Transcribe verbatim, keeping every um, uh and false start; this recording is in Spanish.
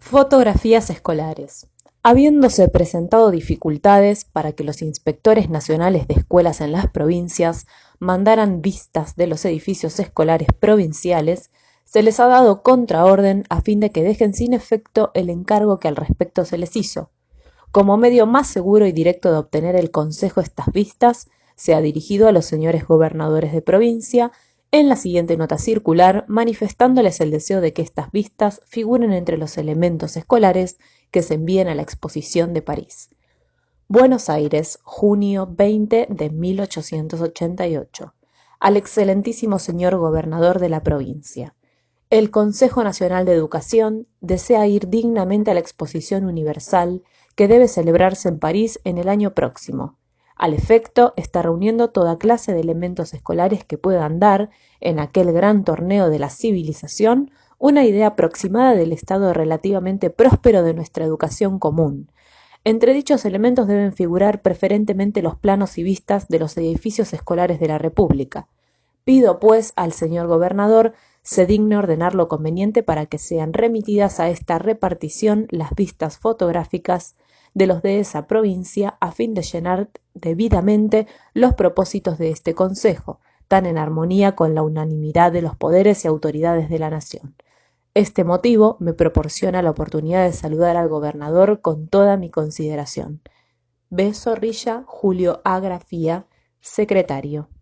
Fotografías escolares. Habiéndose presentado dificultades para que los inspectores nacionales de escuelas en las provincias mandaran vistas de los edificios escolares provinciales, se les ha dado contraorden a fin de que dejen sin efecto el encargo que al respecto se les hizo. Como medio más seguro y directo de obtener el consejo estas vistas, se ha dirigido a los señores gobernadores de provincia en la siguiente nota circular, manifestándoles el deseo de que estas vistas figuren entre los elementos escolares que se envíen a la exposición de París. Buenos Aires, junio veinte de mil ochocientos ochenta y ocho. Al excelentísimo señor gobernador de la provincia. El Consejo Nacional de Educación desea ir dignamente a la exposición universal que debe celebrarse en París en el año próximo. Al efecto, está reuniendo toda clase de elementos escolares que puedan dar, en aquel gran torneo de la civilización, una idea aproximada del estado relativamente próspero de nuestra educación común. Entre dichos elementos deben figurar preferentemente los planos y vistas de los edificios escolares de la República. Pido, pues, al señor gobernador se digne ordenar lo conveniente para que sean remitidas a esta repartición las vistas fotográficas de los de esa provincia a fin de llenar debidamente los propósitos de este Consejo, tan en armonía con la unanimidad de los poderes y autoridades de la nación. Este motivo me proporciona la oportunidad de saludar al gobernador con toda mi consideración. B. Zorrilla, Julio A. Grafía, secretario.